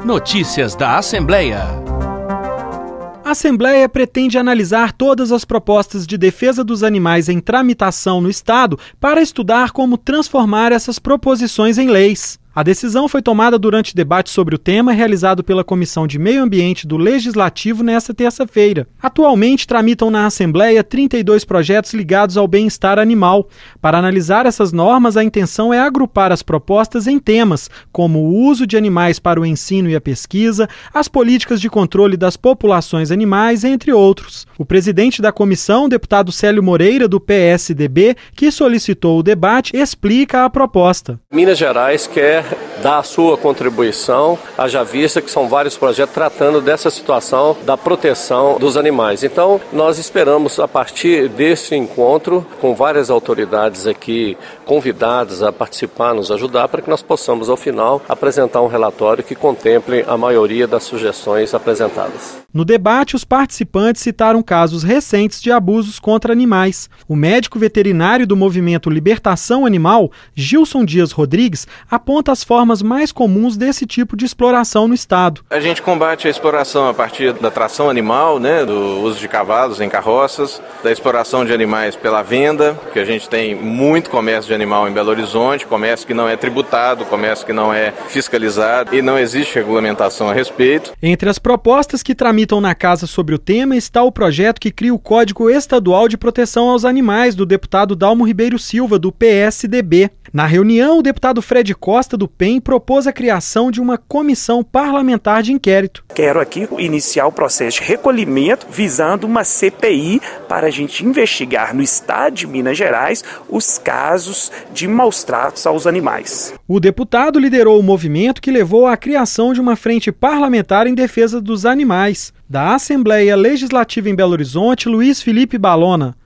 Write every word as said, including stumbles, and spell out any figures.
Notícias da Assembleia. A Assembleia pretende analisar todas as propostas de defesa dos animais em tramitação no Estado para estudar como transformar essas proposições em leis. A decisão foi tomada durante debate sobre o tema realizado pela Comissão de Meio Ambiente do Legislativo nesta terça-feira. Atualmente tramitam na Assembleia trinta e dois projetos ligados ao bem-estar animal. Para analisar essas normas, a intenção é agrupar as propostas em temas, como o uso de animais para o ensino e a pesquisa, as políticas de controle das populações animais, entre outros. O presidente da comissão, o deputado Célio Moreira, do P S D B, que solicitou o debate, explica a proposta. Minas Gerais quer dar a sua contribuição, haja vista que são vários projetos tratando dessa situação da proteção dos animais. Então, nós esperamos, a partir desse encontro, com várias autoridades aqui convidadas a participar, nos ajudar, para que nós possamos, ao final, apresentar um relatório que contemple a maioria das sugestões apresentadas. No debate, os participantes citaram casos recentes de abusos contra animais. O médico veterinário do movimento Libertação Animal, Gilson Dias Rodrigues, aponta as formas mais comuns desse tipo de exploração no Estado. A gente combate a exploração a partir da tração animal, né, do uso de cavalos em carroças, da exploração de animais pela venda, que a gente tem muito comércio de animal em Belo Horizonte, comércio que não é tributado, comércio que não é fiscalizado e não existe regulamentação a respeito. Entre as propostas que tramitam na Casa sobre o tema está o projeto que cria o Código Estadual de Proteção aos Animais, do deputado Dalmo Ribeiro Silva, do P S D B. Na reunião, o deputado Fred Costa, do P E M, propôs a criação de uma comissão parlamentar de inquérito. Quero aqui iniciar o processo de recolhimento visando uma C P I para a gente investigar no estado de Minas Gerais os casos de maus-tratos aos animais. O deputado liderou o movimento que levou à criação de uma frente parlamentar em defesa dos animais. Da Assembleia Legislativa em Belo Horizonte, Luiz Felipe Balona.